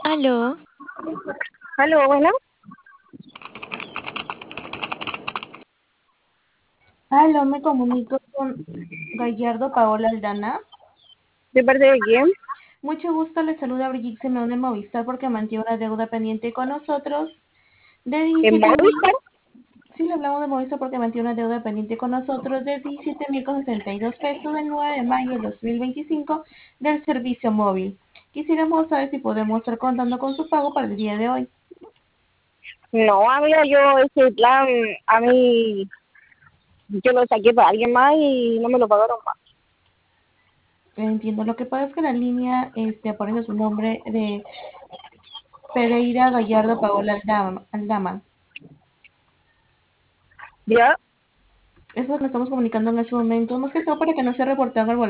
Aló, Aló, bueno, Aló, me comunico con Gallardo Paola Aldana. ¿de parte de quién? Mucho gusto, le saluda Brigitte Simeón de Movistar porque mantiene una deuda pendiente con nosotros de ¿En 17 mil. Movistar? Sí, le hablamos de Movistar porque mantiene una deuda pendiente con nosotros de 17.062 pesos del 9 de mayo del 2025 del servicio móvil. Quisiéramos saber si podemos estar contando con su pago para el día de hoy. No, amiga, yo ese plan, a mí, yo lo saqué para alguien más y no me lo pagaron más. Entiendo, lo que pasa es que en la línea aparece su nombre de Pereira Gallardo Paola Aldama. ¿Ya? Eso es lo que estamos comunicando en este momento, más que todo para que no se reporte algo